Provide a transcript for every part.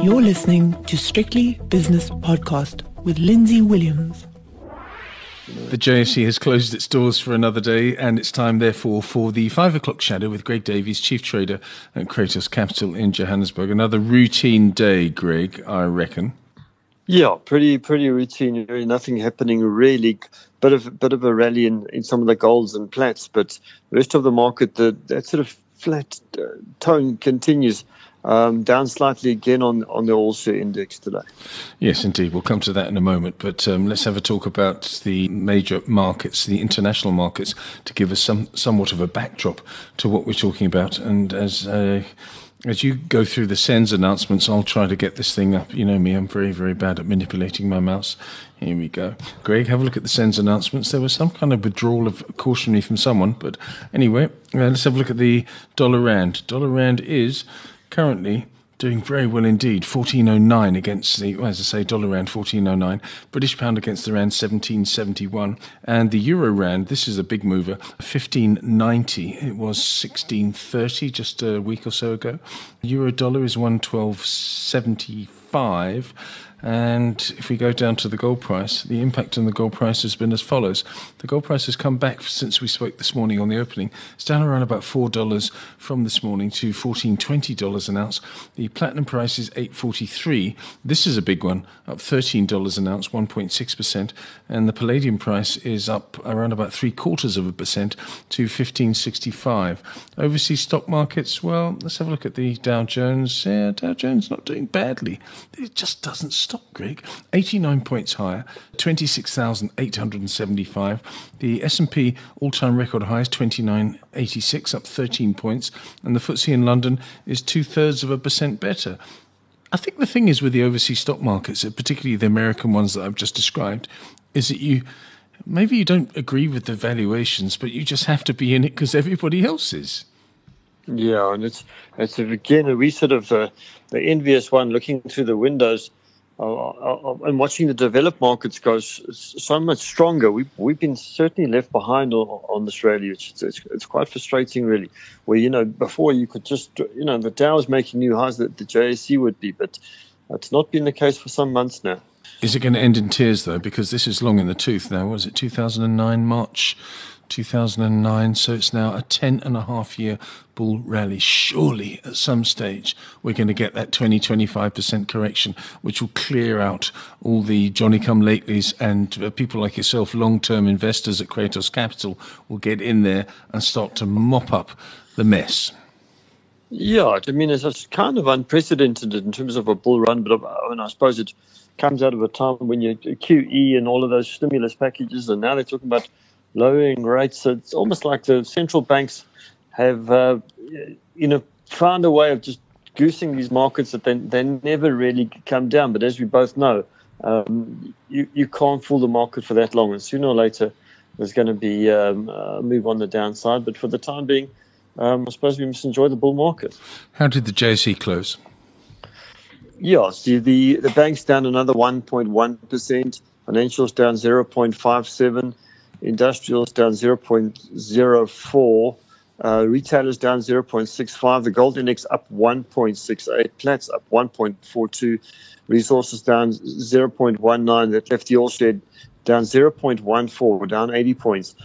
You're listening to Strictly Business Podcast with Lindsay Williams. The JSE has closed its doors for another day, and it's time, therefore, for the 5 o'clock shadow with Greg Davies, Chief Trader at Kratos Capital in Johannesburg. Another routine day, Greg, I reckon. Yeah, pretty routine. Nothing happening really. Bit of a rally in some of the golds and plats, but the rest of the market, that sort of flat tone continues. Down slightly again on the All-Share Index today. Yes, indeed. We'll come to that in a moment. But let's have a talk about the major markets, the international markets, to give us somewhat of a backdrop to what we're talking about. And as you go through the SENS announcements, I'll try to get this thing up. You know me, I'm very, very bad at manipulating my mouse. Here we go. Greg, have a look at the SENS announcements. There was some kind of withdrawal of cautionary from someone. But anyway, let's have a look at the dollar rand. Dollar rand is currently doing very well indeed. 14.09 against the, as I say, dollar rand 14.09. British pound against the rand 17.71. And the euro rand, this is a big mover, 15.90. It was 16.30 just a week or so ago. Euro dollar is 112.75. And if we go down to the gold price, the impact on the gold price has been as follows. The gold price has come back since we spoke this morning on the opening. It's down around about $4 from this morning to $14.20 an ounce. The platinum price is $8.43. This is a big one, up $13 an ounce, 1.6%. And the palladium price is up around about 0.75% to $15.65. Overseas stock markets, well, let's have a look at the Dow Jones. Yeah, Dow Jones not doing badly. It just doesn't stop, Greg. 89 points higher, 26,875. The S&P all-time record high is 29.86, up 13 points. And the FTSE in London is 0.2% better. I think the thing is with the overseas stock markets, particularly the American ones that I've just described, is that maybe you don't agree with the valuations, but you just have to be in it because everybody else is. Yeah, and it's again, we sort of the envious one looking through the windows and watching the developed markets go so much stronger. We've been certainly left behind on Australia. It's quite frustrating, really. Where before you could just the Dow was making new highs that the JSE would be, but it's not been the case for some months now. Is it going to end in tears though? Because this is long in the tooth now. Was it 2009 March? 2009, so it's now a 10.5-year bull rally. Surely at some stage we're going to get that 20-25% correction, which will clear out all the Johnny-come-latelys, and people like yourself, long-term investors at Kratos Capital, will get in there and start to mop up the mess. Yeah, I mean, it's kind of unprecedented in terms of a bull run, but I suppose it comes out of a time when you QE and all of those stimulus packages, and now they're talking about lowering rates. So it's almost like the central banks have, found a way of just goosing these markets that they never really come down. But as we both know, you can't fool the market for that long. And sooner or later, there's going to be a move on the downside. But for the time being, I suppose we must enjoy the bull market. How did the JSE close? Yeah, so the bank's down another 1.1%. Financials down 0.57%. Industrials down 0.04%, retailers down 0.65%, the gold index up 1.68%, Platts up 1.42%, resources down 0.19%, that left the All-Share down 0.14%, down 80 points,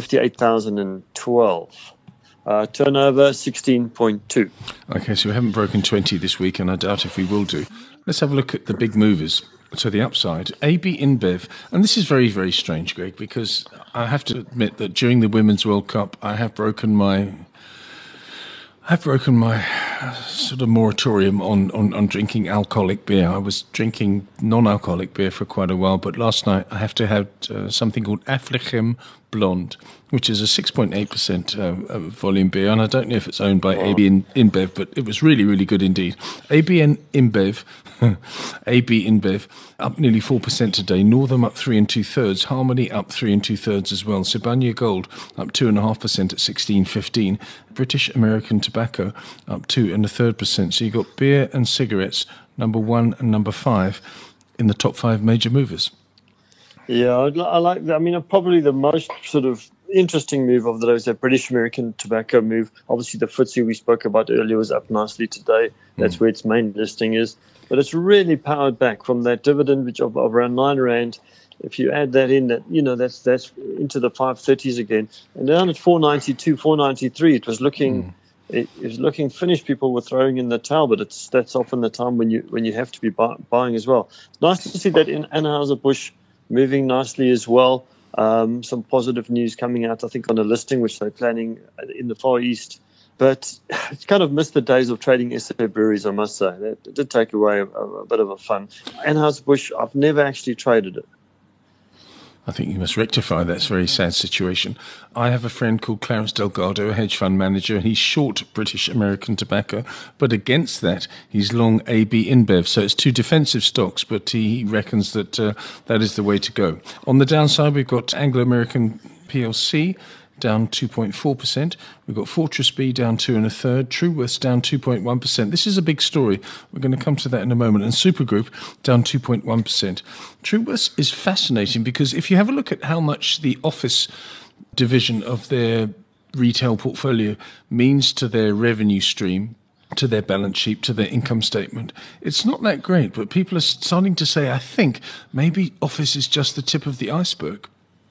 58,012. Turnover 16.2. Okay, so we haven't broken 20 this week, and I doubt if we will do. Let's have a look at the big movers. To the upside, AB InBev, and this is very, very strange, Greg, because I have to admit that during the Women's World Cup, I have broken my sort of moratorium on drinking alcoholic beer. I was drinking non-alcoholic beer for quite a while, but last night I have to have something called Affligem Blonde, which is a 6.8% volume beer, and I don't know if it's owned by AB InBev, but it was really, really good indeed. AB InBev up nearly 4% today. Northam up 3 2/3. Harmony up 3 2/3 as well. Sibanye Gold up 2.5% at 16.15. British American Tobacco up 2 1/3%. So you got beer and cigarettes, number 1 and number 5 in the top 5 major movers. Yeah, I like that. I mean, probably the most sort of interesting move of those, that British American Tobacco move. Obviously, the FTSE we spoke about earlier was up nicely today. That's where its main listing is. But it's really powered back from that dividend, which of around 9 Rand. If you add that in, that's into the 530s again. And down at 492, 493, it was looking it was looking finished. People were throwing in the towel, but that's often the time when you have to be buying as well. Nice to see that in Anheuser-Busch moving nicely as well. Some positive news coming out, I think, on a listing which they're planning in the Far East. But it's kind of missed the days of trading SA breweries, I must say. That did take away a bit of a fun. Anheuser-Busch, I've never actually traded it. I think you must rectify that very sad situation. I have a friend called Clarence Delgado, a hedge fund manager, and he's short British American Tobacco, but against that, he's long AB InBev. So it's two defensive stocks, but he reckons that that is the way to go. On the downside, we've got Anglo American PLC down 2.4%. We've got Fortress B down 2 1/3. Truworths down 2.1%. This is a big story. We're going to come to that in a moment. And Supergroup down 2.1%. Truworths is fascinating because if you have a look at how much the office division of their retail portfolio means to their revenue stream, to their balance sheet, to their income statement, it's not that great. But people are starting to say, I think maybe office is just the tip of the iceberg.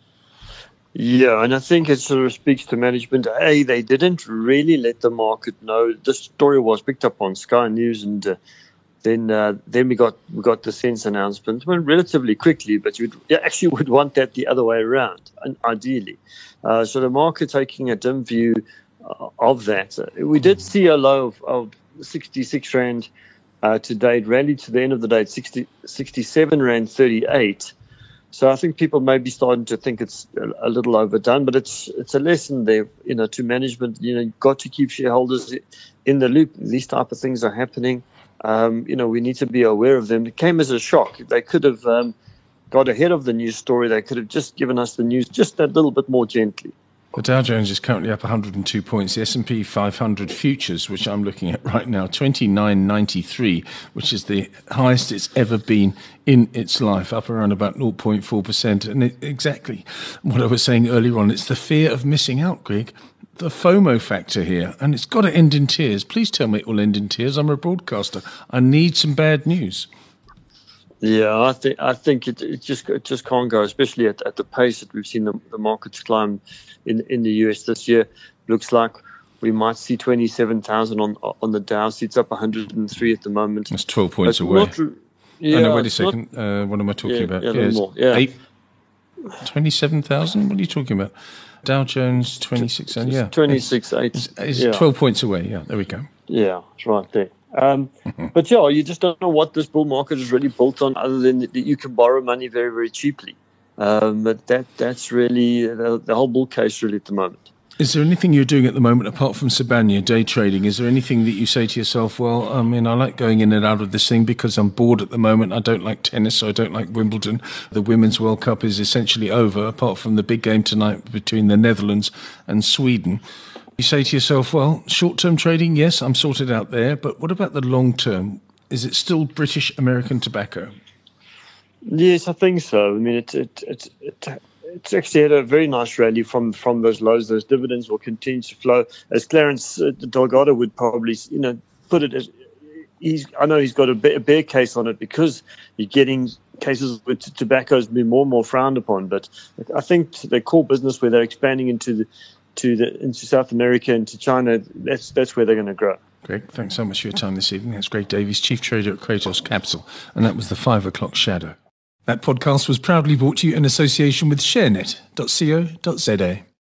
Yeah, and I think it sort of speaks to management. They didn't really let the market know. The story was picked up on Sky News, and then we got the Sense announcement. It went relatively quickly, but you actually would want that the other way around, ideally. So the market taking a dim view of that. We did see a low of 66 Rand today. It rallied to the end of the day at 67 Rand 38. So I think people may be starting to think it's a little overdone, but it's a lesson there, to management. You've got to keep shareholders in the loop. These type of things are happening. We need to be aware of them. It came as a shock. They could have got ahead of the news story. They could have just given us the news just a little bit more gently. The Dow Jones is currently up 102 points. The S&P 500 futures, which I'm looking at right now, 29.93, which is the highest it's ever been in its life, up around about 0.4%. And exactly what I was saying earlier on, it's the fear of missing out, Greg. The FOMO factor here, and it's got to end in tears. Please tell me it will end in tears. I'm a broadcaster. I need some bad news. Yeah, I think it just can't go, especially at the pace that we've seen the markets climb in the US this year. Looks like we might see 27,000 on the Dow. It's up 103 at the moment. That's 12 points away. No, wait a second. What am I talking about? Yeah, a little more. Yeah. 27,000? What are you talking about? Dow Jones 26. Yeah, 26.8. It's 12 points away. Yeah, there we go. Yeah, it's right there. But you just don't know what this bull market is really built on, other than that you can borrow money very, very cheaply. But that's really the whole bull case really at the moment. Is there anything you're doing at the moment apart from Sibanye day trading? Is there anything that you say to yourself, well, I like going in and out of this thing because I'm bored at the moment. I don't like tennis, so I don't like Wimbledon. The Women's World Cup is essentially over, apart from the big game tonight between the Netherlands and Sweden. You say to yourself, well, short-term trading, yes, I'm sorted out there, but what about the long-term? Is it still British American Tobacco? Yes, I think so. I mean, it's actually had a very nice rally from those lows. Those dividends will continue to flow. As Clarence Delgado would probably, put it, I know he's got a bear case on it because you're getting cases where tobacco has been more and more frowned upon. But I think their core business, where they're expanding into South America and to China, that's where they're going to grow. Greg, thanks so much for your time this evening. That's Greg Davies, Chief Trader at Kratos Capital, and that was the 5 o'clock shadow. That podcast was proudly brought to you in association with ShareNet.co.za.